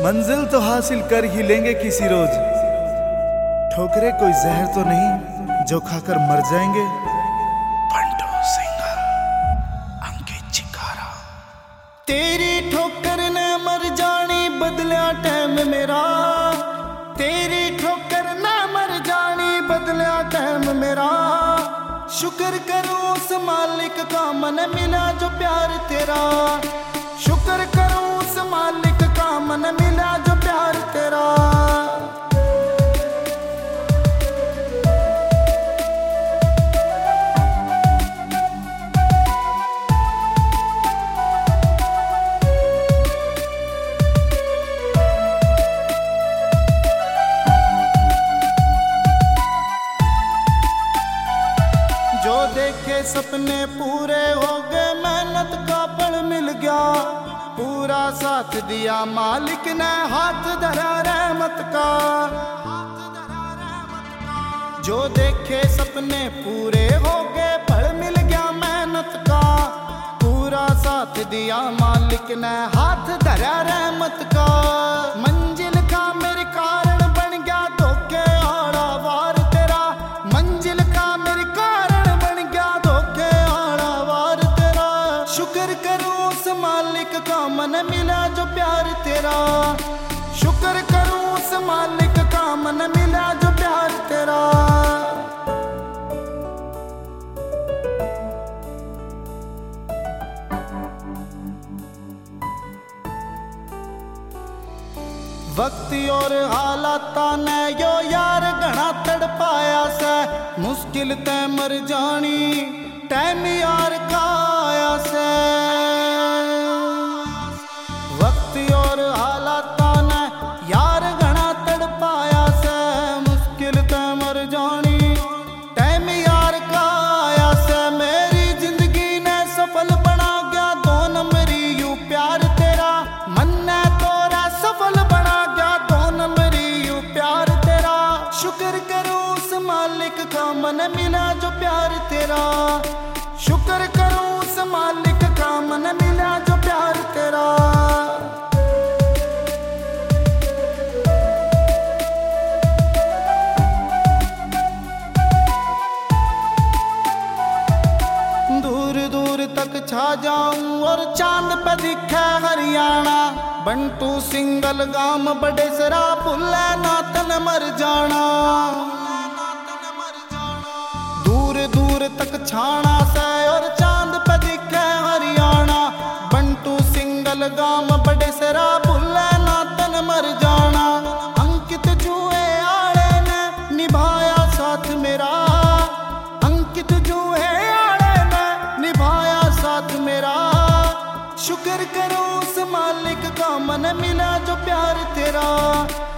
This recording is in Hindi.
मंजिल तो हासिल कर ही लेंगे किसी रोज, ठोकरे कोई जहर तो नहीं जो खाकर मर जाएंगे। बंटू सिंगर, अंकित चिकारा। तेरी ठोकर ने मर जानी बदलिया टाइम मेरा, तेरी ठोकर ने मर जानी बदलिया टाइम मेरा। शुक्र करूं उस मालिक का मन मिला जो प्यार तेरा, शुक्र करूं उस मालिक का मन मिला जो प्यार तेरा। जो देखे सपने पूरे हो गए, मेहनत का फल मिल गया, पूरा साथ दिया मालिक ने हाथ धरा रहमत का। जो देखे सपने पूरे हो गए, फल मिल गया मेहनत का, पूरा साथ दिया मालिक ने हाथ धरा रहमत का। मंजिल का मेरे कारण बन गया धोखे आड़ा वार तेरा, मंजिल का मेरे कारण बन गया धोखे आड़ा वार तेरा। शुक्र करूं उस मालिक का मन मिला जो प्यार तेरा, शुक्र करूं उस मालिक का मन मिला जो प्यार तेरा। वक्त और हालात ने यो यार घना तड़पाया से, मुश्किल ते मर जानी टाइम यार का आया से। वक्त और हालात ने यार घना तड़पाया से, मुश्किल ते मर जानी टाइम यार का आया से। मेरी जिंदगी ने सफल बना गया दो नंबरी यू प्यार तेरा, मन ने तोरा सफल बना गया दो नंबरी यू प्यार तेरा। शुक्र करो उस मालिक का मन मिला जो प्यार तेरा, शुक्र करो उस मालिक का मन मिला जो प्यार तेरा। दूर दूर तक छा जाऊं और चांद पे दिखे हरियाणा, बंटू सिंगल गाम बड़े सरा भुल्ले ना तन मर जाना। दूर दूर तक छाना से और चांद पे दिखे हरियाणा, बंटू सिंगल गाम बड़े सरा भुल्ले ना तन मर जाना। अंकित जुए आड़े ने निभाया साथ मेरा, अंकित जुए आड़े ने निभाया साथ मेरा। शुक्र करो उस मालिक का मन मिला जो प्यार तेरा,